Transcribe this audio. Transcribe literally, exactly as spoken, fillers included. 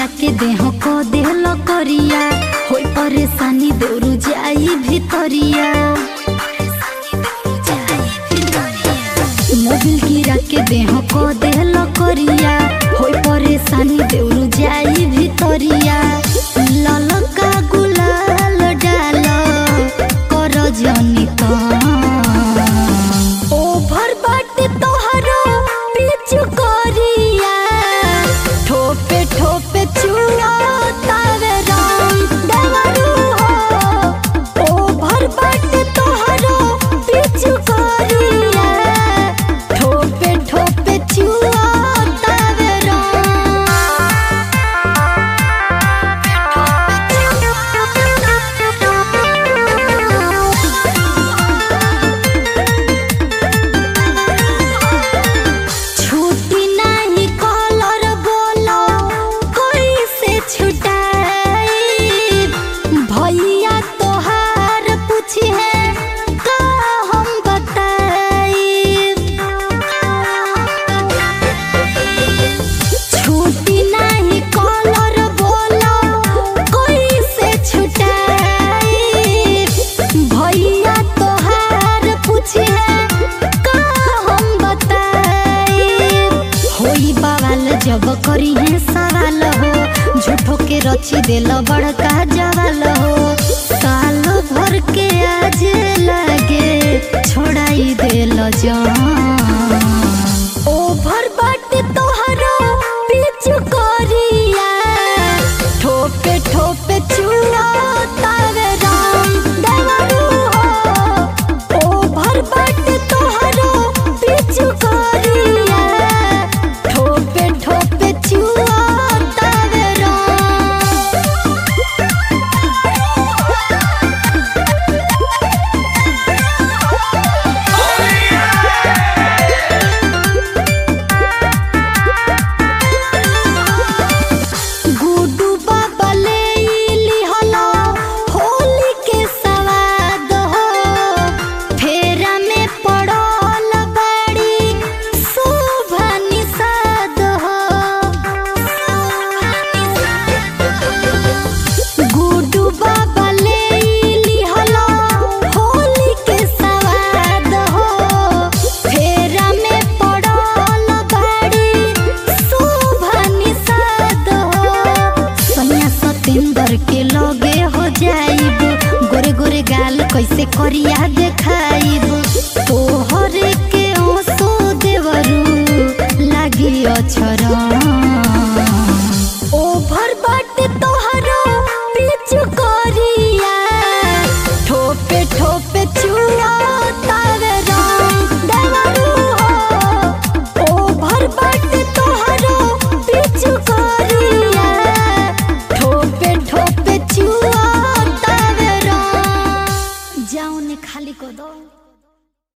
गिरा के देह को देहल करिया होई परेशानी देउरु जाई भितरिया मोबिल गिरा के देह को देहल करिया होई परेशानी देउरु जाई भितरिया ललका गुलाल डाल कर जनित ओभर बाटे तोहरो पिछु करिया ठोपे ठोपे चुआ तावे रंग देवरू हो ओभर बाटे तोहरो पिछु करिया ठोपे ठोपे चुआ तावे छुट्टी नहीं कलर बोलो कोई से छुटाई भैया तोहार पूछी है का हम बताई छुट्टी नहीं कलर बोलो कोई से छुटाई भैया तोहार पूछी है का हम बताई होई बवाल जब करी है सवाल हो झूठो के रची देल बड़का जवाल हो साल भर के आज लागे छोड़ाई देल जान ओभर बाटे तोहरो पिछु करिया ठोपे ठोपे चुआ तावे रंग देवरू हो ओभर बाटे तोहरो पिछु करिया ठोपे ठोपे चुआ तावे गुडू बाबा ले लिहला होली के सवाद हो फेरा में पड़ल बाड़ी शोभा निषाद हो गुडू बाबा ले लिहला होली के सवाद हो फेरा में पड़ल बाड़ी शोभा निषाद हो सनिया सतेंदर के लगे हो जाइब गोरे गोरे गाल कैसे करिया देखाइब तोहरे के ओसो देवरू लागी अछरा ओभर बाटे तोहरो पिछु करी